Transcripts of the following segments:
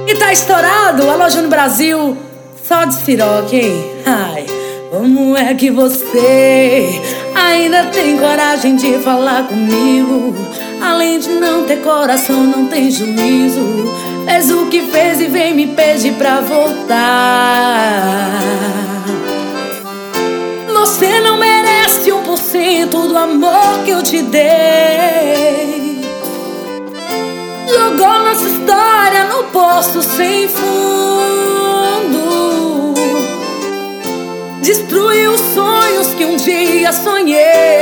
E tá estourado, alô Júnior Brasil, só de Ciroc, hein? Ai, como é que você ainda tem coragem de falar comigo? Além de não ter coração, não tem juízo. Fez o que fez e vem me pedir pra voltar. Você não merece 1% do amor que eu te dei. Jogou nossa história no poço sem fundo. Destruiu os sonhos que um dia sonhei.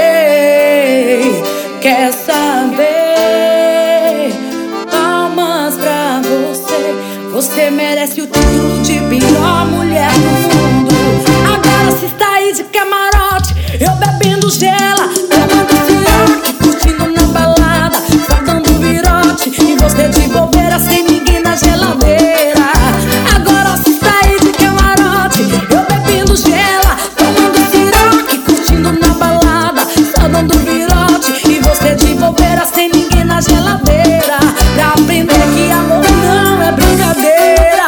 Quer saber? Palmas pra você. Você merece o título de pior mulher do mundo. Agora se está aí de camarote, eu bebendo gela, tomando Ciroc, curtindo na balada, só dando virote, e você de bobeira sem ninguém na geladeira. Agora se está aí de camarote, eu bebendo gela, tomando Ciroc, curtindo na balada, só dando virote, e você de bobeira sem ninguém na geladeira. Pra aprender que amor não é brincadeira.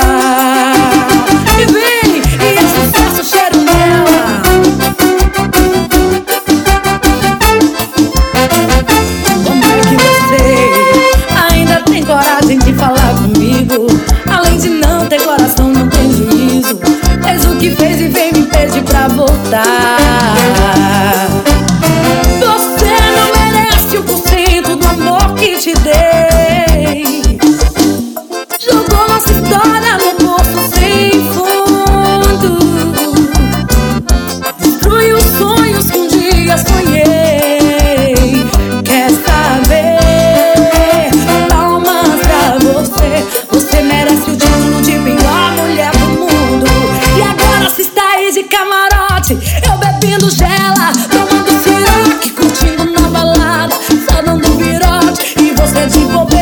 E vem, e é sucesso, cheiro nela. Como é que você ainda tem coragem de falar comigo? Além de não ter coração, não tem juízo. Fez o que fez e vem me pedir pra voltar. Você não merece 1% do amor que te dei. Jogou nossa história no poço sem fundo. Destruiu os sonhos que um dia sonhei. Quer saber? Palmas pra você. Você merece o título de pior mulher do mundo. E agora se está aí de camarote, eu bebendo gela, tomando Ciroc, curtindo na balada, só dando virote, e você de bobeira